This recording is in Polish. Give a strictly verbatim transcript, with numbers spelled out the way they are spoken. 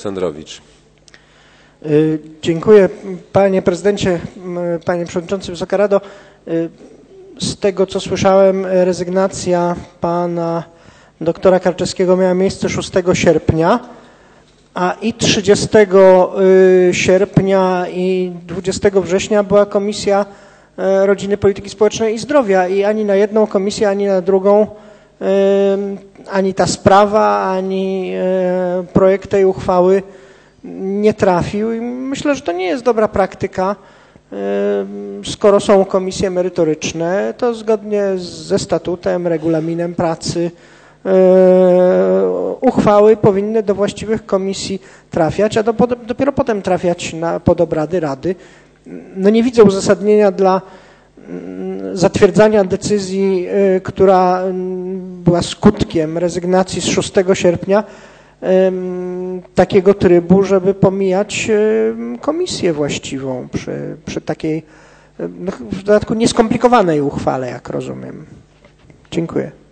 Cendrowicz. Dziękuję panie prezydencie, panie przewodniczący, Wysoka Rado. Z tego co słyszałem, rezygnacja pana doktora Karczewskiego miała miejsce szóstego sierpnia, a i trzydziestego sierpnia i dwudziestego września była Komisja Rodziny, Polityki Społecznej i Zdrowia i ani na jedną komisję, ani na drugą ani ta sprawa, ani projekt tej uchwały nie trafił i myślę, że to nie jest dobra praktyka. Skoro są komisje merytoryczne, to zgodnie ze statutem, regulaminem pracy uchwały powinny do właściwych komisji trafiać, a do, dopiero potem trafiać na, pod obrady Rady. No nie widzę uzasadnienia dla zatwierdzania decyzji, która była skutkiem rezygnacji z szóstego sierpnia, takiego trybu, żeby pomijać komisję właściwą przy, przy takiej, no, w dodatku nieskomplikowanej uchwale, jak rozumiem. Dziękuję.